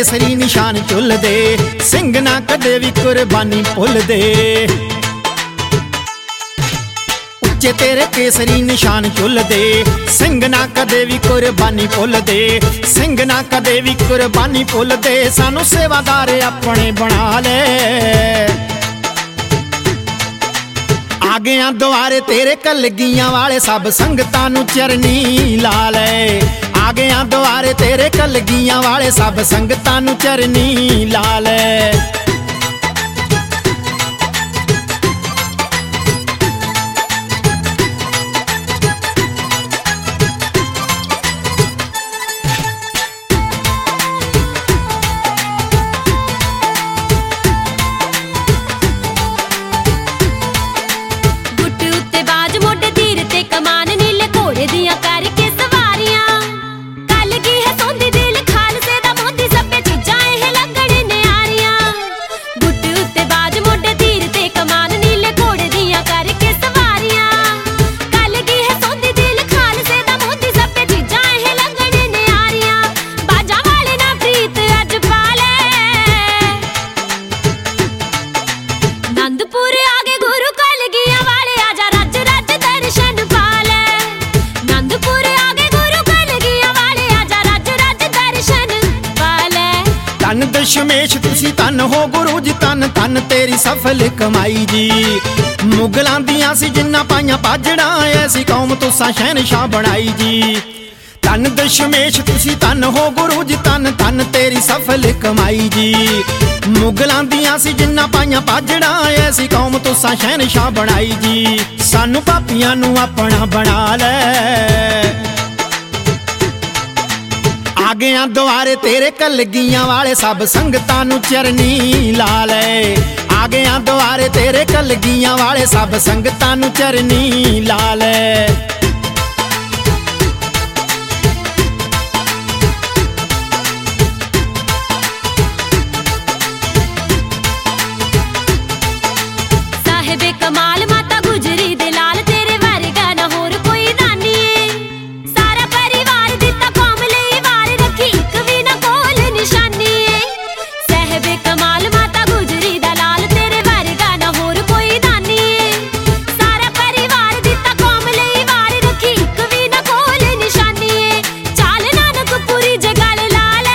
केसरी निशान झुलदे, सिंह ना कदे भी कुर्बानी भुलदे। उच्चे तेरे केसरी निशान झुलदे, सिंह ना कदे भी कुर्बानी भुलदे, सिंह ना कदे भी कुर्बानी भुलदे। सानू सेवादार अपने बना ले, आ गया दुआरे तेरे कलगियां वाले, सब संगतां नू चरनी ला ले। आ गया दुआरे तेरे कलगियां वाले, सब संगतां नू चरनी ला ले। धन दशमेश तुसी धन हो गुरु जी, धन धन तेरी सफल कमाई जी। मुगलां दियां सी जिन्ना पाइयां भाजड़ा, ऐसी कौम तुसां शहनशाह बनाई जी। धन दशमेश तुसी धन हो गुरु जी, धन धन तेरी सफल कमाई जी। मुगलां दियां सी जिन्ना पाइयां भाजड़ा, ऐसी कौम तुसां शहनशाह बनाई जी। सानू पापियां नू अपना बना ले, आ गया दुआरे तेरे कलगियां वाले, सब संगतां नू चरनी ला ले। आ गया दुआरे तेरे कलगियां वाले, सब संगतां नू चरनी ला ले। साहिबे कमाल माता गुजरी दे लाल, तेरे वर्गा ना होर कोई दानी। सारा परिवार दिता कौम लई वार, रखी इक भी ना कोल निशानी। साहिबे कमाल माता गुजरी दा लाल, तेरे वर्गा ना होर कोई दानी। सारा परिवार दिता कौम लई वार, रखी इक भी ना कोल निशानी। चाल नानकपुरी जगल लाल,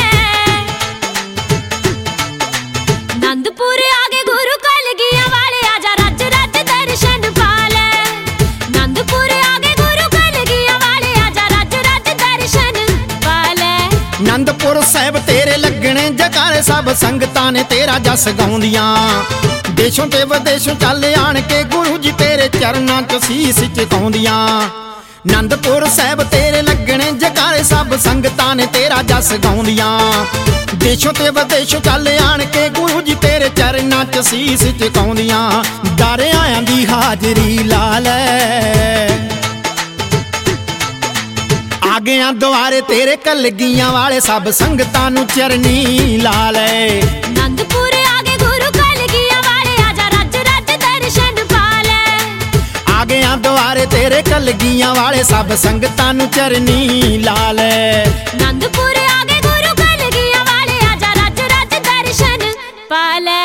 नंदपुर आगे गुरु कलगियां वाले, आजा रज रज दर्शन पाले। नंदपुर आगे गुरु कलगियां वाले, आजा रज रज दर्शन पाले। नंदपुर साहिब तेरे लगने जकारे, सब संगतां ने तेरा जस गाउंदियां। देशों ते विदेशों चल आण के गुरु जी तेरे चरनां च सीस झुकाउंदियां। नंदपुर साहिब तेरे लगने जकारे, सब संगतां ने तेरा जस गाउंदियां। देशों ते विदेशों चल आण के गुरु जी तेरे चरनां च सीस झुकाउंदियां। दर आयां दी हाजरी ला ले, आ गया दुआरे तेरे कलगियां वाले, सब संगतां नू चरनी ला ले। नंदपुर आगे गुरु कलगियां वाले, आजा रज रज दर्शन पाले। आ गया दुआरे तेरे कलगियां वाले, सब संगतां नू चरनी ला ले। नंदपुर आगे गुरु कलगियां वाले, आजा रज रज दर्शन पाले।